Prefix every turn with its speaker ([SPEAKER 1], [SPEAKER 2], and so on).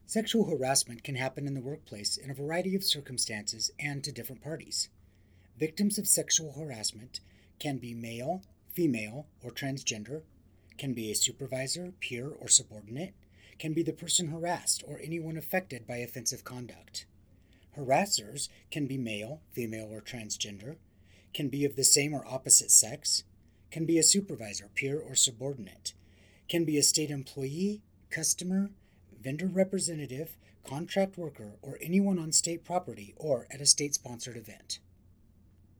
[SPEAKER 1] Sexual harassment can happen in the workplace in a variety of circumstances and to different parties. Victims of sexual harassment can be male, female, or transgender, can be a supervisor, peer, or subordinate, can be the person harassed or anyone affected by offensive conduct. Harassers can be male, female, or transgender, can be of the same or opposite sex, can be a supervisor, peer, or subordinate, can be a state employee, customer, vendor representative, contract worker, or anyone on state property or at a state sponsored event.